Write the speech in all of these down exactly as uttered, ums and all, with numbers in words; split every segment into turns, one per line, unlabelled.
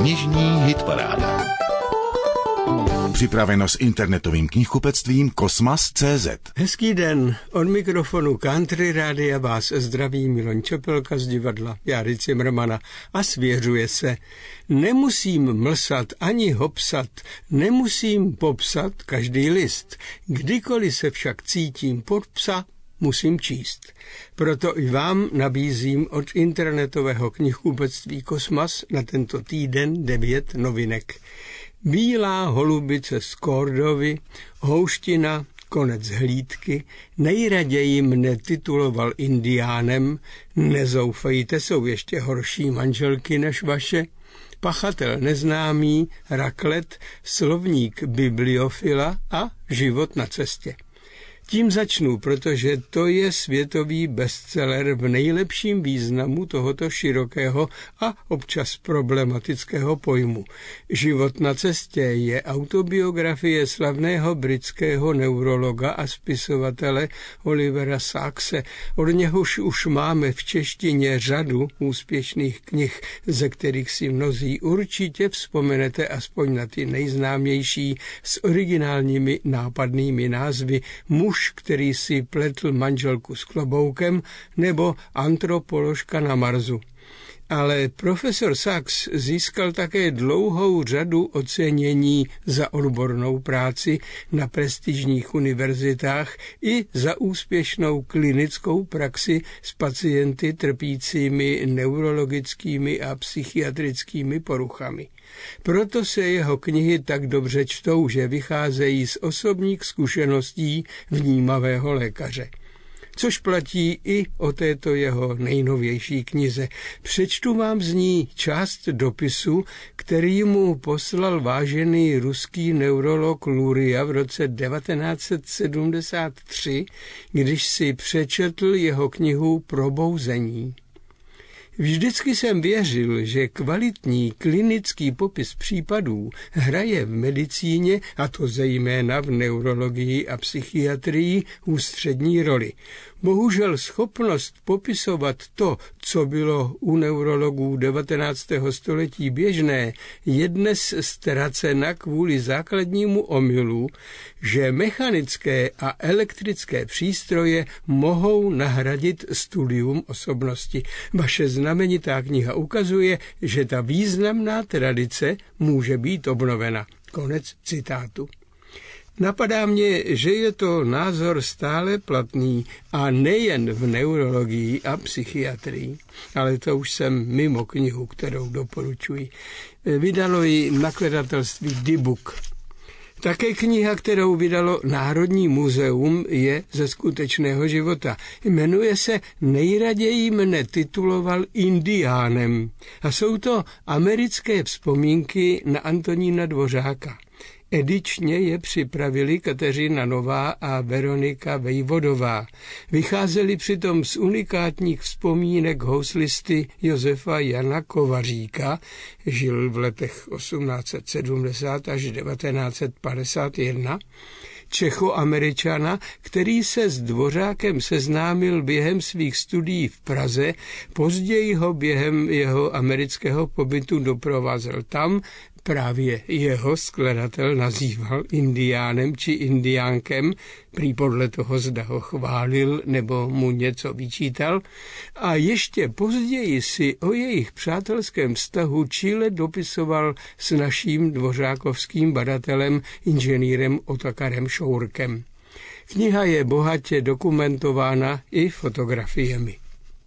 Knižní hitparáda. Připraveno s internetovým knihkupectvím Kosmas tečka cé zet.
Hezký den, od mikrofonu Country Rádia vás zdraví Miloň Čepelka z divadla Járy Cimrmana a svěřuje se. Nemusím mlsat ani hopsat, nemusím popsat každý list. Kdykoliv se však cítím pod psa, musím číst. Proto i vám nabízím od internetového knihkupectví Kosmas na tento týden devět novinek. Bílá holubice z Kordovy, houština, konec hlídky, nejraději mne tituloval indiánem, nezoufejte, jsou ještě horší manželky než vaše, pachatel neznámý, raklet, slovník bibliofila a život na cestě. Tím začnu, protože to je světový bestseller v nejlepším významu tohoto širokého a občas problematického pojmu. Život na cestě je autobiografie slavného britského neurologa a spisovatele Olivera Sackse. Od něhož už máme v češtině řadu úspěšných knih, ze kterých si mnozí určitě vzpomenete aspoň na ty nejznámější s originálními nápadnými názvy Muž, který si pletl manželku s kloboukem, nebo Antropoložka na Marsu. Ale profesor Sacks získal také dlouhou řadu ocenění za odbornou práci na prestižních univerzitách i za úspěšnou klinickou praxi s pacienty trpícími neurologickými a psychiatrickými poruchami. Proto se jeho knihy tak dobře čtou, že vycházejí z osobních zkušeností vnímavého lékaře. Což platí i o této jeho nejnovější knize. Přečtu vám z ní část dopisu, který mu poslal vážený ruský neurolog Luria v roce devatenáct set sedmdesát tři, když si přečetl jeho knihu Probouzení. Vždycky jsem věřil, že kvalitní klinický popis případů hraje v medicíně, a to zejména v neurologii a psychiatrii, ústřední roli. Bohužel schopnost popisovat to, co bylo u neurologů devatenáctého století běžné, je dnes ztracena kvůli základnímu omylu, že mechanické a elektrické přístroje mohou nahradit studium osobnosti. Vaše znamenitá kniha ukazuje, že ta významná tradice může být obnovena. Konec citátu. Napadá mě, že je to názor stále platný a nejen v neurologii a psychiatrii, ale to už jsem mimo knihu, kterou doporučuji. Vydalo ji nakladatelství Dybbuk. Také kniha, kterou vydalo Národní muzeum, je ze skutečného života. Jmenuje se Nejraději mne tituloval indiánem a jsou to americké vzpomínky na Antonína Dvořáka. Edičně je připravili Kateřina Nová a Veronika Vejvodová. Vycházeli přitom z unikátních vzpomínek houslisty Josefa Jana Kovaříka, žil v letech osmnáct set sedmdesát až devatenáct set padesát jedna, Čechoameričana, který se s Dvořákem seznámil během svých studií v Praze, později ho během jeho amerického pobytu doprovázel tam, právě jeho skladatel nazýval indiánem či indiánkem, prý podle toho zda ho chválil nebo mu něco vyčítal, a ještě později si o jejich přátelském vztahu čile dopisoval s naším dvořákovským badatelem, inženýrem Otakarem Šourkem. Kniha je bohatě dokumentována i fotografiemi.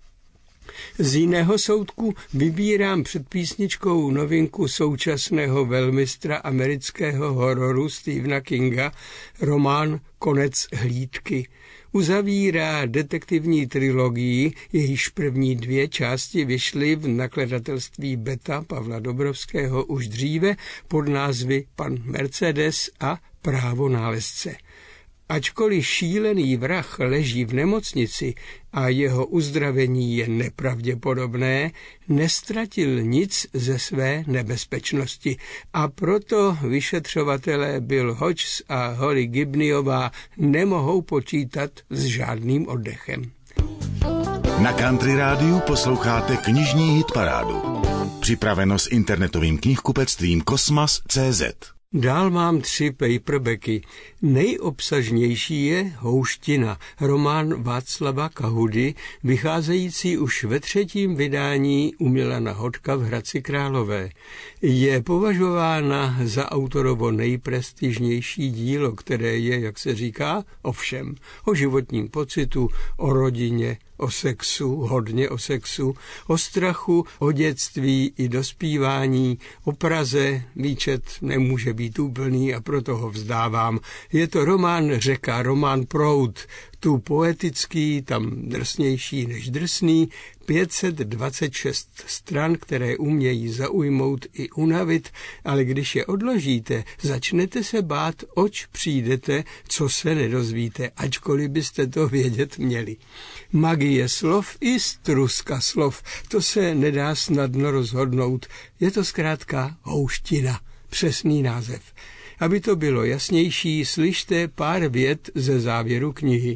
Z jiného soudku vybírám před písničkou novinku současného velmistra amerického hororu Stephena Kinga, román Konec hlídky. Uzavírá detektivní trilogii, jejíž první dvě části vyšly v nakladatelství Beta Pavla Dobrovského už dříve pod názvy Pan Mercedes a Právo nálezce. Ačkoliv šílený vrah leží v nemocnici a jeho uzdravení je nepravděpodobné, nestratil nic ze své nebezpečnosti a proto vyšetřovatelé Bill Hodges a Holly Gibneyová nemohou počítat s žádným oddechem.
Na Country Rádiu posloucháte knižní hitparádu. Připraveno s internetovým knihkupectvím Kosmas tečka cé zet.
Dál mám tři paperbacky. Nejobsažnější je Houština, román Václava Kahudy, vycházející už ve třetím vydání u Milana Hodka v Hradci Králové. Je považována za autorovo nejprestižnější dílo, které je, jak se říká, o všem. O životním pocitu, o rodině, o sexu, hodně o sexu, o strachu, o dětství i dospívání, o Praze. Výčet nemůže být úplný a proto ho vzdávám. Je to román Řeka, román Proud, tu poetický, tam drsnější než drsný, pět set dvacet šest stran, které umějí zaujmout i unavit, ale když je odložíte, začnete se bát, oč přijdete, co se nedozvíte, ačkoliv byste to vědět měli. Magie slov i struska slov, to se nedá snadno rozhodnout, je to zkrátka houština, přesný název. Aby to bylo jasnější, slyšte pár vět ze závěru knihy.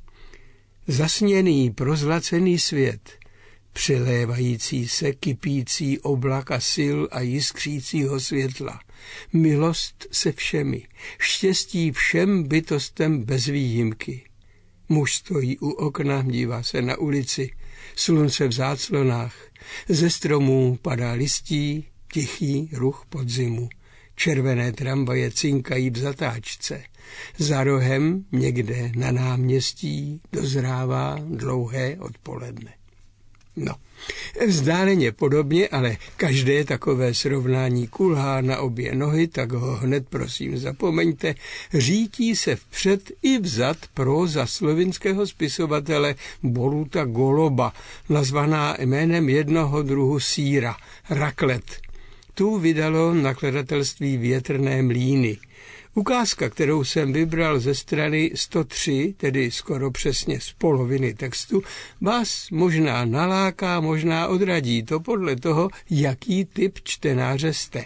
Zasněný, prozlacený svět, přelévající se kypící oblaka sil a jiskřícího světla, milost se všemi, štěstí všem bytostem bez výjimky. Muž stojí u okna, dívá se na ulici, slunce v záclonách, ze stromů padá listí, tichý ruch podzimu. Červené tramvaje cinkají v zatáčce. Za rohem někde na náměstí dozrává dlouhé odpoledne. No, vzdáleně podobně, ale každé takové srovnání kulhá na obě nohy, tak ho hned prosím zapomeňte. Řítí se vpřed i vzad próza slovinského spisovatele Boruta Goloba, nazvaná jménem jednoho druhu sýra, raklet. Tu vydalo nakladatelství Větrné mlýny. Ukázka, kterou jsem vybral ze strany sto tři, tedy skoro přesně z poloviny textu, vás možná naláká, možná odradí, to podle toho, jaký typ čtenáře jste.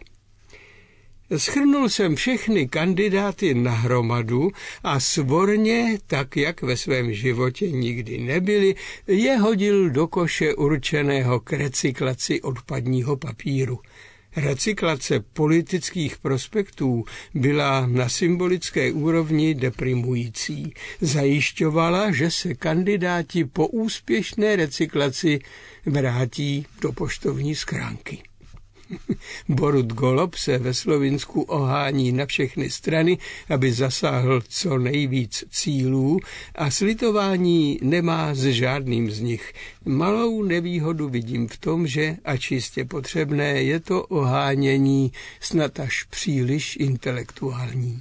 Shrnul jsem všechny kandidáty na hromadu a svorně, tak jak ve svém životě nikdy nebyli, je hodil do koše určeného k recyklaci odpadního papíru. Recyklace politických prospektů byla na symbolické úrovni deprimující. Zajišťovala, že se kandidáti po úspěšné recyklaci vrátí do poštovní schránky. Borut Golob se ve Slovinsku ohání na všechny strany, aby zasáhl co nejvíc cílů a slitování nemá s žádným z nich. Malou nevýhodu vidím v tom, že, ač jistě potřebné, je to ohánění snad až příliš intelektuální.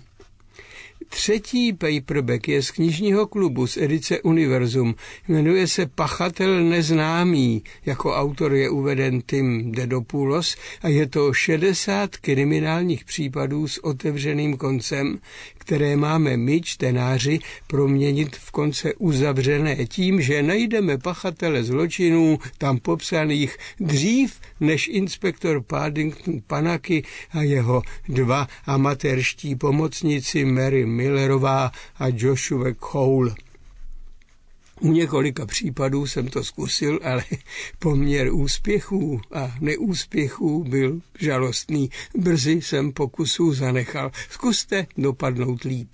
Třetí paperback je z knižního klubu z edice Univerzum. Jmenuje se Pachatel neznámý. Jako autor je uveden Tim Dedopoulos a je to šedesát kriminálních případů s otevřeným koncem, které máme my, čtenáři, proměnit v konce uzavřené tím, že najdeme pachatele zločinů tam popsaných dřív, než inspektor Paddington Panaky a jeho dva amatérští pomocníci Mary Millerová a Joshua Cole. U několika případů jsem to zkusil, ale poměr úspěchů a neúspěchů byl žalostný. Brzy jsem pokusů zanechal. Zkuste dopadnout líp.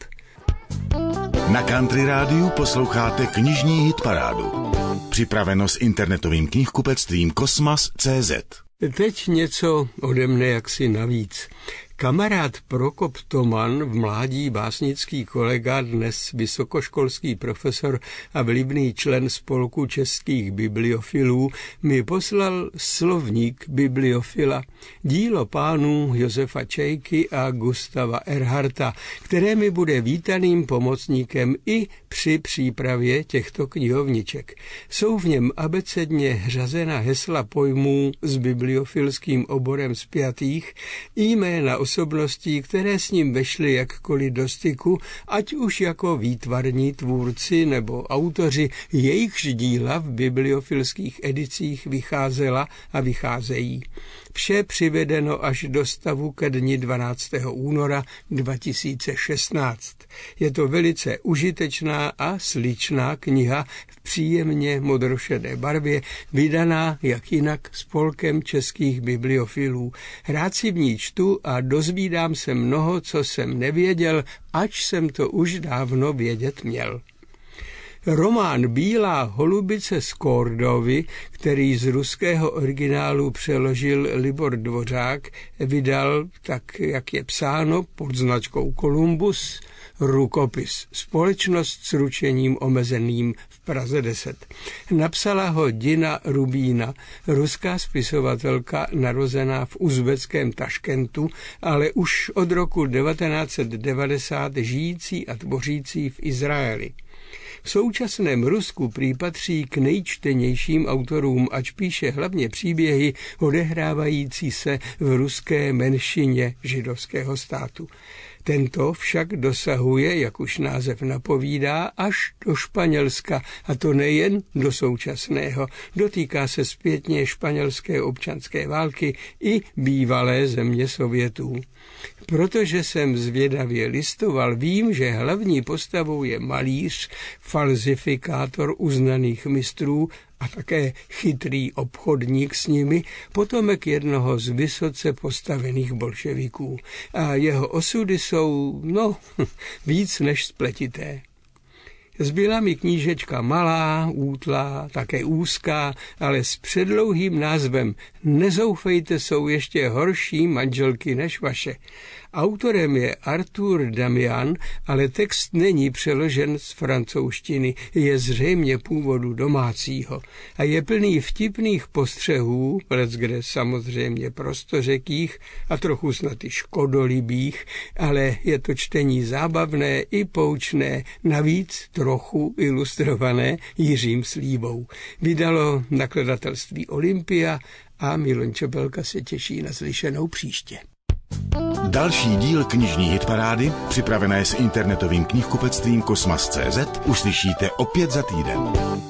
Na Country Rádiu posloucháte knižní hitparádu. Připraveno s internetovým knihkupectvím Kosmas tečka cé zet.
Teď něco ode mne jaksi navíc. Kamarád Prokop Toman, v mládí básnický kolega, dnes vysokoškolský profesor a vlivný člen spolku českých bibliofilů, mi poslal slovník bibliofila, dílo pánů Josefa Čejky a Gustava Erharta, které mi bude vítaným pomocníkem i při přípravě těchto knihovniček. Jsou v něm abecedně řazena hesla pojmů s bibliofilským oborem spjatých, jména osobností, které s ním vešly jakkoliv do styku, ať už jako výtvarní tvůrci nebo autoři, jejichž díla v bibliofilských edicích vycházela a vycházejí. Vše přivedeno až do stavu ke dni dvanáctého února dva tisíce šestnáct. Je to velice užitečná a sličná kniha v příjemně modrošedé barvě, vydaná jak jinak spolkem českých bibliofilů. Rád si v ní čtu a dozvídám se mnoho, co jsem nevěděl, ač jsem to už dávno vědět měl. Román Bílá holubice z Kordovy, který z ruského originálu přeložil Libor Dvořák, vydal, tak jak je psáno, pod značkou Columbus, rukopis, společnost s ručením omezeným v Praze deset. Napsala ho Dina Rubína, ruská spisovatelka narozená v uzbeckém Taškentu, ale už od roku devatenáct set devadesát žijící a tvořící v Izraeli. V současném Rusku prý patří k nejčtenějším autorům, ač píše hlavně příběhy odehrávající se v ruské menšině židovského státu. Tento však dosahuje, jak už název napovídá, až do Španělska, a to nejen do současného. Dotýká se zpětně španělské občanské války i bývalé země Sovětů. Protože jsem zvědavě listoval, vím, že hlavní postavou je malíř, falzifikátor uznaných mistrů a také chytrý obchodník s nimi, potomek jednoho z vysoce postavených bolševiků. A jeho osudy jsou, no, víc než spletité. Zbyla mi knížečka malá, útlá, také úzká, ale s předlouhým názvem Nezoufejte, jsou ještě horší manželky než vaše. Autorem je Arthur Damian, ale text není přeložen z francouzštiny, je zřejmě původu domácího a je plný vtipných postřehů, leckde samozřejmě prostořekých a trochu snad i škodolibých, ale je to čtení zábavné i poučné, navíc trochu ilustrované Jiřím Slíbou. Vydalo nakladatelství Olympia a Miloň Čepelka se těší na slyšenou příště.
Další díl knižní hitparády, připravené s internetovým knihkupectvím Kosmas tečka cé zet, uslyšíte opět za týden.